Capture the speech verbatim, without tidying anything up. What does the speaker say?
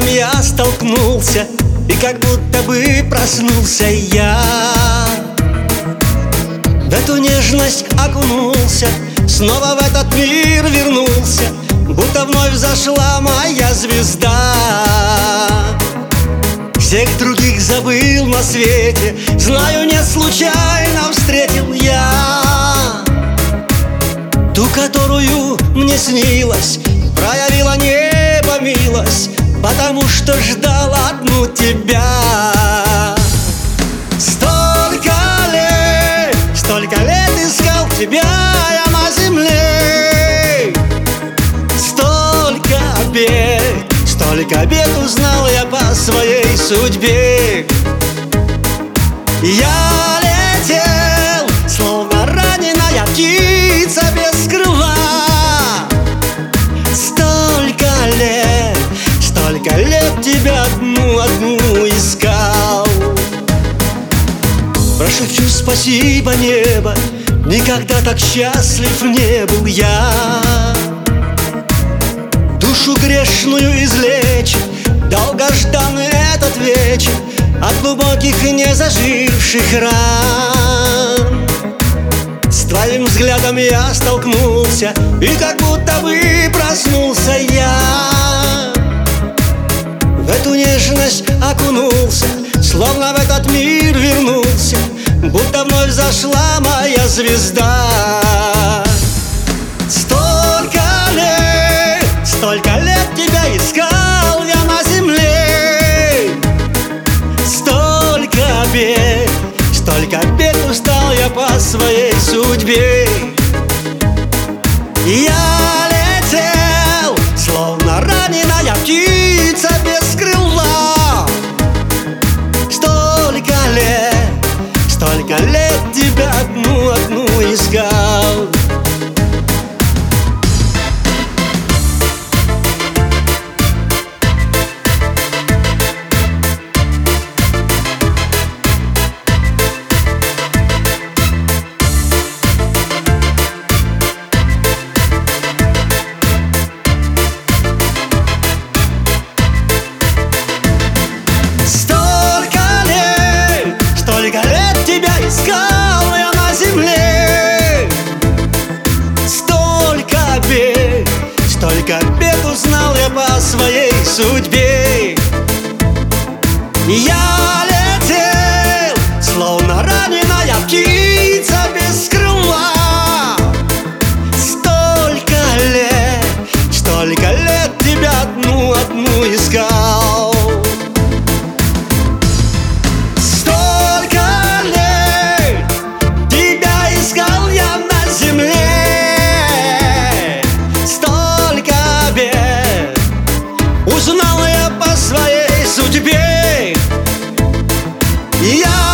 я столкнулся, и как будто бы проснулся я. В эту нежность окунулся, снова в этот мир вернулся, будто вновь взошла моя звезда. Всех других забыл на свете, знаю, не случайно встретил я ту, которую мне снилось, проявила небо милость, потому что ждал одну тебя. Столько лет, столько лет искал тебя я на земле, столько бед, столько бед узнал я по своей судьбе. Я летел, словно раненая птица без крыла. Столько лет, столько лет тебя одну, одну искал. Прошепчу спасибо, небо, никогда так счастлив не был я. Душу грешную излечит долгожданный этот вечер от глубоких и незаживших ран. С твоим взглядом я столкнулся, и как будто бы проснулся я. В эту нежность окунулся, словно в этот мир вернулся, будто вновь зашла моя звезда. Столько лет, столько лет тебя искал я на земле, столько бед, столько бед устал я по своей судьбе. Я летел, словно раненая птица без крыла. Столько лет, столько лет тебя одну, одну искал. Столько лет тебя искал я на земле, столько бед, столько бед узнал я по своей судьбе. Я летел, словно раненая птица без крыла. Столько лет, столько лет тебя одну, одну искал. Узнал я по своей судьбе. Я